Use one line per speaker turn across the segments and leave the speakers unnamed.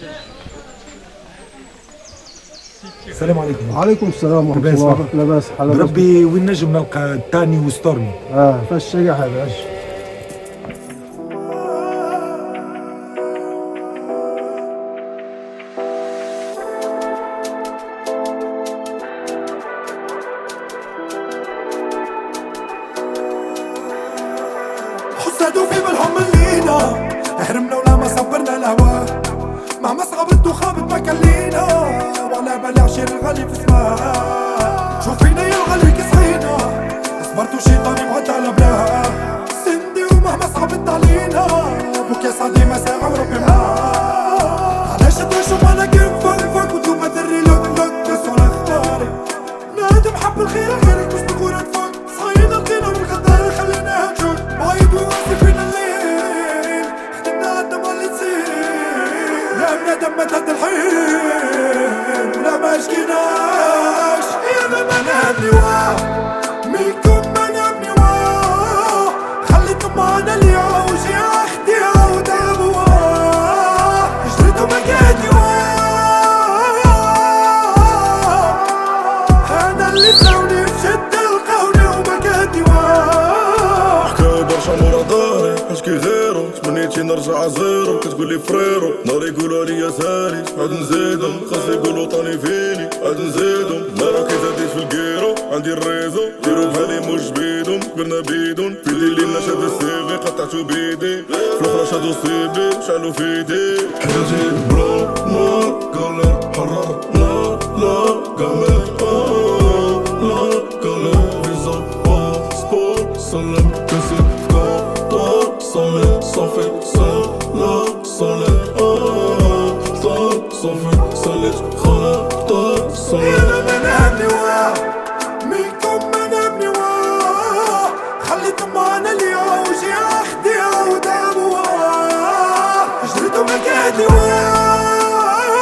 السلام عليكم.
وعليكم السلام ورحمة
لاباس
الله.
صح؟
لاباس حالك؟
بربي وين نجم نلقى تاني وستورمي؟
فاش الشقة هذا اجي.
حسادوا في بالهم لينا، هرمنا ولا ما صبرنا الهوا، مهما صعبت وخابت ما كلينا، ولا بلا عشير الغالي في سماه. شوف فينا يا الغالي كصحينا، صبرت وشيطاني معدى على بلاه، سندي ومهما صعبت علينا، بوك يا صادي ما ساعة وربي معاه. علاش تعيشوا معنا كيف فوق وانتوما ذري لوك لوك تسوا على اختاري، نادم حب الخير غيرك مش تقول تفوق، صاينا لقينا والغدار خليناها تشوك، بايد وواسي فينا الليل، خدمنا عالدم اللي تصير، يا بنادم ما تهد الحين ولا ما شكيناش، يا ما نبني واه منكم ما نبني واه، خليتم معنا اليوش يا اختي ودابوا واه، جريتوا ما قادي واه، انا اللي ساوني في شدة لقاوني وما قادي واه.
حكاو برشا مورا داري نشكي غيرو، تمنيتي نرجع زيرو، كتقولي فريرو، نهار يقولوا لي سالي، عاد نزيدهم، خاص يقولوا طاني فيني، عاد نزيدهم، نهار كي زاديت في الكيرو، عندي الريزو، ديرو بحالي مش بيدهم، كبرنا بيدون، في يدي اللي نشد السيفي، قطعتو بيدي، في الاخرى شادو صيبي، شعلو في يدي، حياتي بلو نار، قالر حرارة نار، لا قامر نار، قالر فيزا باسبور، سلم كسر كوطور، صالح صافي سلام صالح صافي سالت خلاطر صالح.
يا ما نبني واه منكم ما نبني واه، خليتم معنا اليوش يا اختي ودابوا واه، جريتوا ما قادي واه،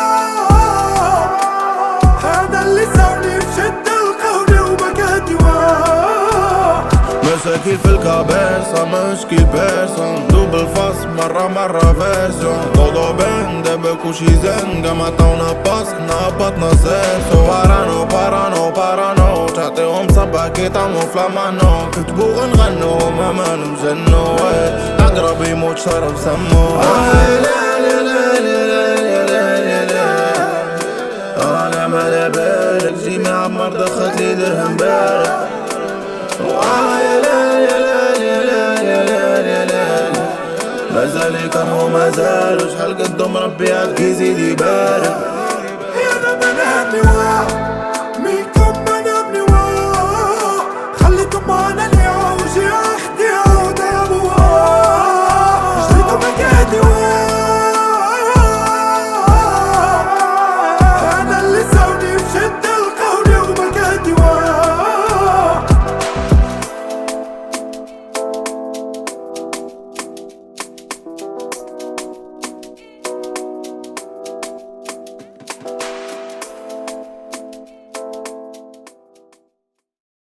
هذا اللي ساوني في شدة لقاوني وما قادي واه.
مساكين في الكابيسة مشكي بيرسون، دوبل فاس مرة فيرسيون، ضوضو بين دبك وشي زنقة ما طونا باس نهبطنا سيرسو، بارانو تعطيهم صبا كي طعمو فلامانو، كتبو غنغنو ما نمجنو، عقرب يموت شرب سمو، انا ما بالك جي معمر دخلت لي درهم بارك، مازال يكرهو مازال، وشحال قدو مربي عاد كيزيد يبارك.